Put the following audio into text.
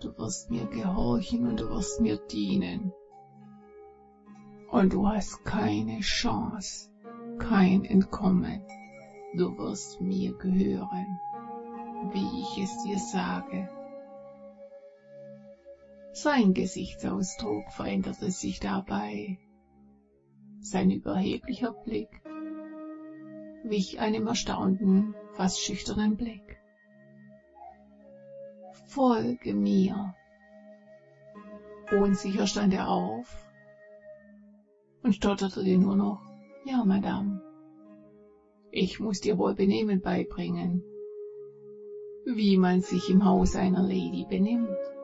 Du wirst mir gehorchen und du wirst mir dienen. Und du hast keine Chance, kein Entkommen. Du wirst mir gehören, wie ich es dir sage. Sein Gesichtsausdruck veränderte sich dabei. Sein überheblicher Blick wich einem erstaunten, fast schüchternen Blick. Folge mir. Unsicher stand er auf und stotterte nur noch, ja, Madame. Ich muss dir wohl Benehmen beibringen, wie man sich im Haus einer Lady benimmt.